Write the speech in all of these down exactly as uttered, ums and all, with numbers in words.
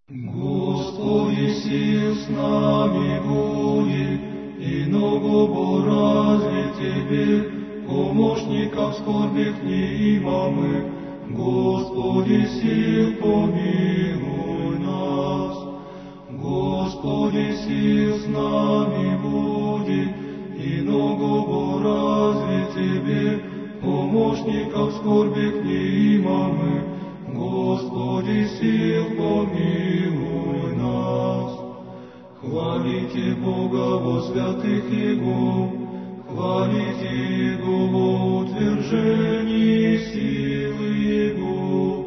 Господи, сил с нами будет, и ногу разве Тебе, помощников скорбих не имамых. Господи, сил помилуй нас. Господи, сил с нами будет, и ногу разве Тебе, помощников скорбих не имамых. Господи, сил помилуй нас. Хвалите Бога во святых Его, хвалите Его во утверждении силы Его.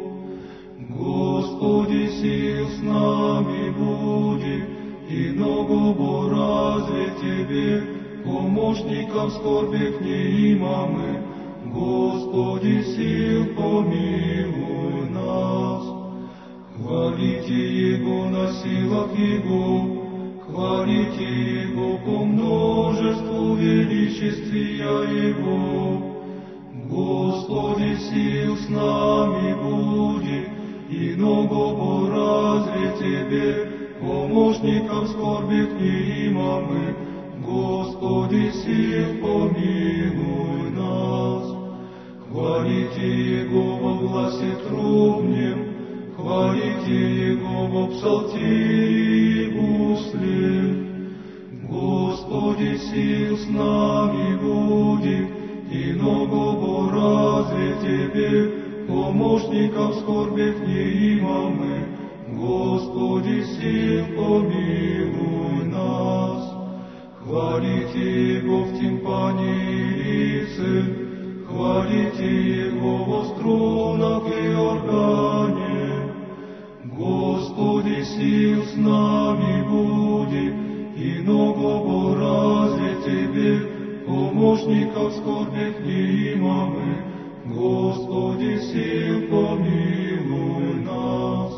Господи, сил с нами будет, и ногу разве Тебе, помощников скорбих не имамых. Господи, сил помилуй нас. Хвалите Его на силах Его, хвалите Его по множеству величествия Его. Господи, сил с нами будет, и ногу разве Тебе, помощников скорбих не имамых. Господи, сил помилуй нас. Хвалите Его во гласе трубнем, хвалите Его во псалтире и гусле. Господи, сил с нами будет, и ногу разве Тебе, помощников скорбих не имамых. Господи, сил помилуй нас. Хвалите Его в тимпане и лице, хвалите Его во струнах и органе. Господи, сил с нами будет, и ногу разве Тебе, помощников скорбих не имамых. Господи, сил помилуй нас.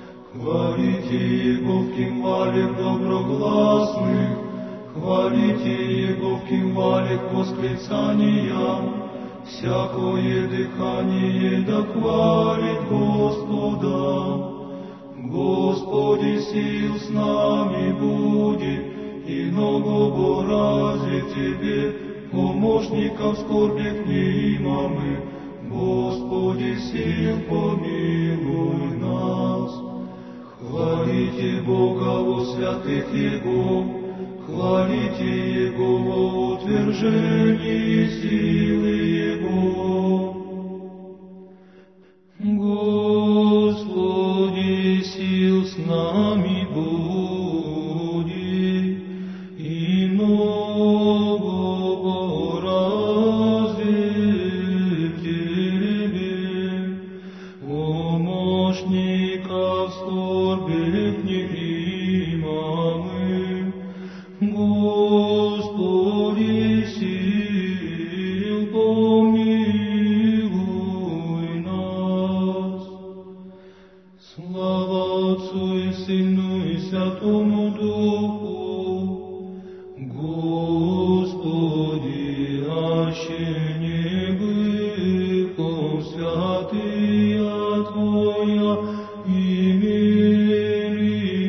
Хвалите Его в кимвалях доброгласных, хвалите Его в кимвалях восклицания. Всякое дыхание да хвалит Господа. Господи, сил с нами будет, и ногу разве Тебе, помощников скорбих не имамых. Господи, сил помилуй нас. Хвалите Бога во святых Его, хвалите Его во утверждении силы Его. Господи, сил с нами будет, и ногу разве Тебе, помощников скорбих не имамых. Господи, сил помилуй нас. Слава Отцу и Сыну и Святому Духу. Господи, аще не быхом святыя Твоя, имели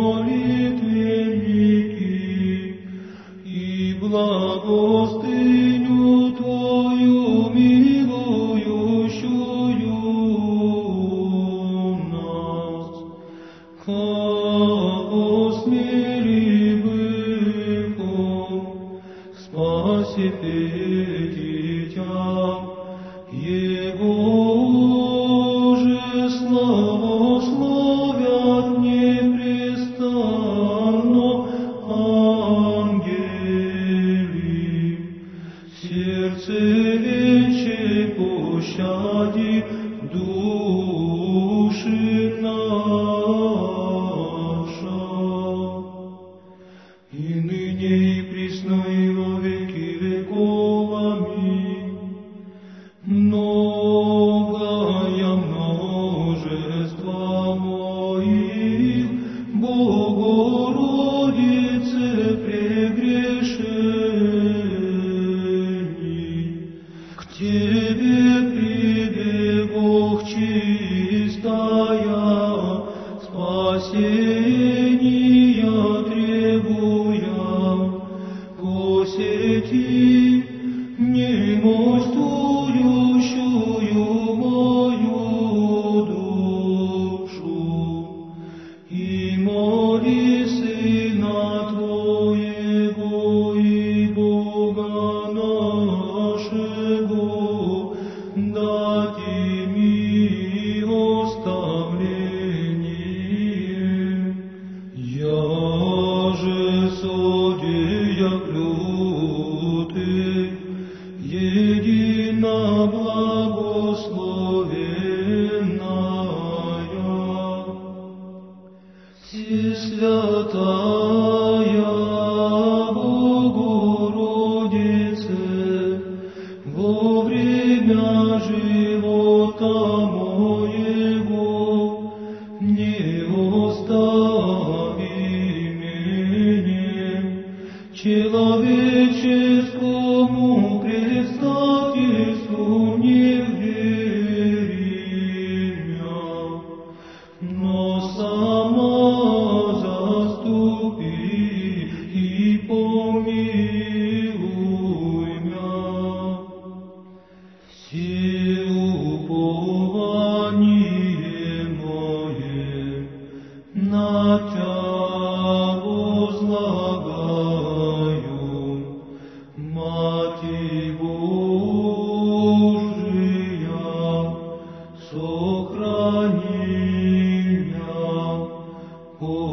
молитвенники, и благостыню Твою милующую нас. Кого смели быхом, спаси детям Его же славословят непрестанно ангели. Сердце вече пощади души нашей. спасения требуя, посети немощствующую мою душу и моли Сына Твоего и Бога нашего дать им оставление. Я же судья лютый, едино благословенная, Всесвятая Богородице, во время живота моего не остави меня, человеческому предстательству не веримя, но сама заступи и помилуй мя. Все упование мое на Тя возлагаю, Мати Божия, сохрани мя.